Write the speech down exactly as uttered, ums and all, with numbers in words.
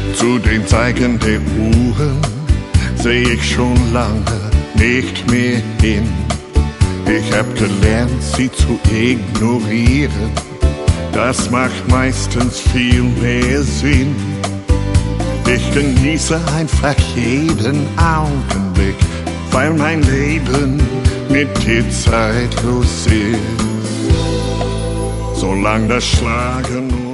Zu den Zeigen der Uhren seh ich schon lange nicht mehr hin. Ich hab gelernt, sie zu ignorieren. Das macht meistens viel mehr Sinn. Ich genieße einfach jeden Augenblick, weil mein Leben mit dir zeitlos ist. Solang das Schlagen